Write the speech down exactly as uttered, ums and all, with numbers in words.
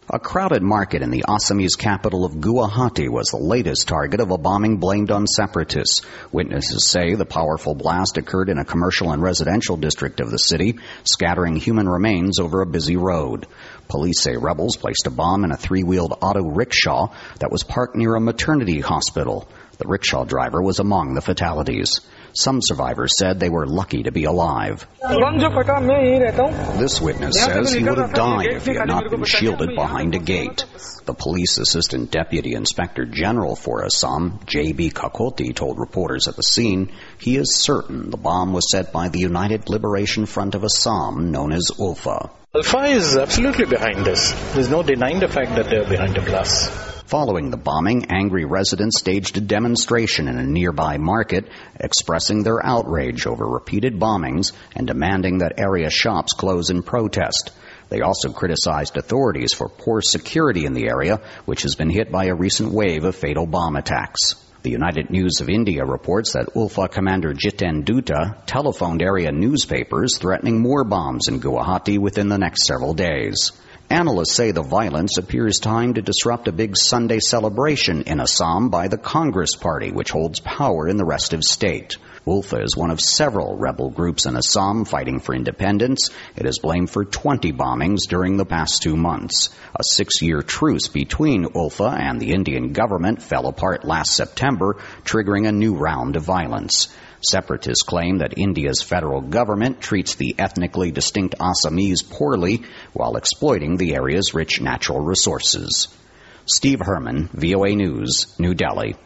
A crowded market in the Assamese capital of Guwahati was the latest target of a bombing blamed on separatists. Witnesses say the powerful blast occurred in a commercial and residential district of the city, scattering human remains over a busy road. Police say rebels placed a bomb in a three-wheeled auto rickshaw that was parked near a maternity hospital. The rickshaw driver was among the fatalities. Some survivors said they were lucky to be alive. This witness says he would have died if he had not been shielded behind a gate. The police assistant deputy inspector general for Assam, J B Kakoti, told reporters at the scene he is certain the bomb was set by the United Liberation Front of Assam, known as ULFA. ULFA is absolutely behind this. There's no denying the fact that they're behind the blast. Following the bombing, angry residents staged a demonstration in a nearby market, expressing their outrage over repeated bombings and demanding that area shops close in protest. They also criticized authorities for poor security in the area, which has been hit by a recent wave of fatal bomb attacks. The United News of India reports that ULFA commander Jiten Dutta telephoned area newspapers threatening more bombs in Guwahati within the next several days. Analysts say the violence appears timed to disrupt a big Sunday celebration in Assam by the Congress Party, which holds power in the rest of state. ULFA is one of several rebel groups in Assam fighting for independence. It is blamed for twenty bombings during the past two months. A six-year truce between ULFA and the Indian government fell apart last September, triggering a new round of violence. Separatists claim that India's federal government treats the ethnically distinct Assamese poorly while exploiting the area's rich natural resources. Steve Herman, V O A News, New Delhi.